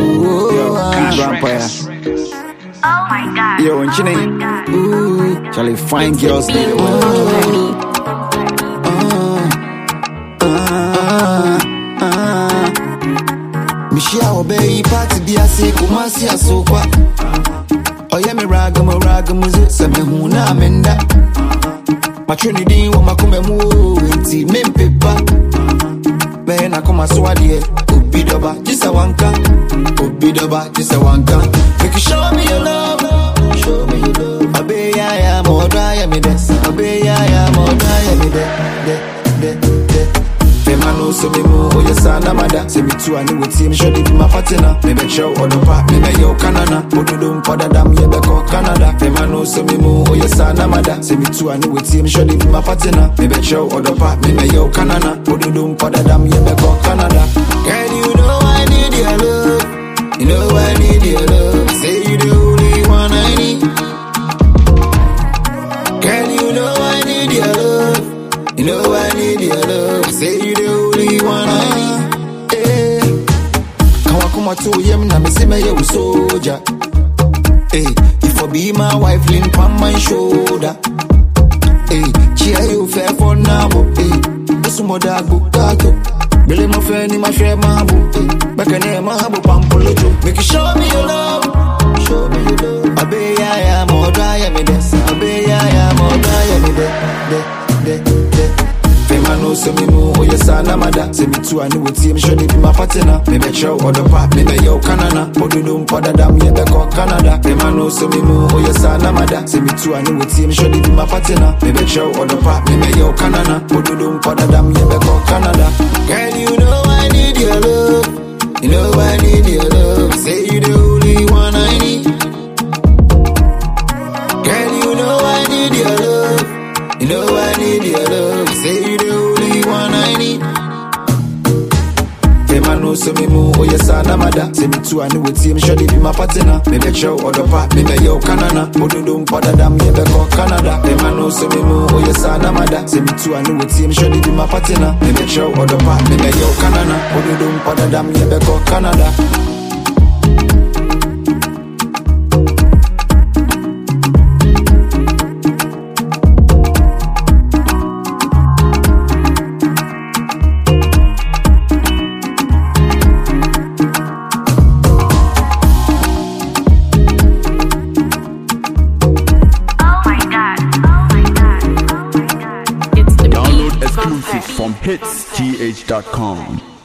Vampire. Oh my God. Yo, and Chine. Charlie, fine girls. Mishia obey party be a sick, Kumasi a sofa. Oh, yeah, me ragam, some huna menda. My trinity, what my come move, tea, men paper. Man, I come a swadi, Ubidoba, just a wanka. Ubidoba, just a wanka. Make you show me your love, show me your love. Obey, I am more dry, me this. Obey, I am more dry, me de. Femano, so me mo, oh, yes, I'm a say me too, I knew what team should be my partner. Maybe show or the part, maybe your Canada. Odum for the dam, yeah, back Canada. Femano, so me mo, oh, yes, I'm a say me too, I knew what team should be my partner. Maybe show or the part, maybe your Canada. Odum for the dam, yeah, back Canada. Girl, you know I need your love. You know I need your love. Say you the only one I need. Girl, you know I need your love. You know I need your love. Say you the only one I need. Hey, come on to him na me say me you soldier. Hey, if I be my wife, lean on my shoulder. Hey, cheer you fair for now. Hey, this mo da go gato. Bele mo fe ni ma share my boo. Back in there, my boo pampulo. Make you show me your love. Show me your love. Obey I am more dry me this. Obey I am more dry me de. Femano, so me mo, oh yes, I'm a say me too, I knew what team should be my partner. Maybe show or the part, maybe your Canada. Odum for the dam, yeah, back Canada. Femano, so me mo, oh yes, I'm a say me too, I knew what team should be my partner. Maybe show or the part, maybe your Canada. Odum for the dam, yeah, back Canada. Girl, you know I need your love. You know I need your love. Say you the only one I need. Girl, you know I need your love. You know I need your love. Say you the only one I need. Femano, so me mo, oh yes, I'm a say me too, I knew what team should be my partner. Maybe show or the part, maybe your Canada. Odum for the dam, yeah, back Canada. Femano, so me mo, oh yes, I'm a say me too, I knew what team should be my partner. Maybe show or the part, maybe your Canada. Odum for the dam, yeah, back Canada. Exclusive from hitsgh.com.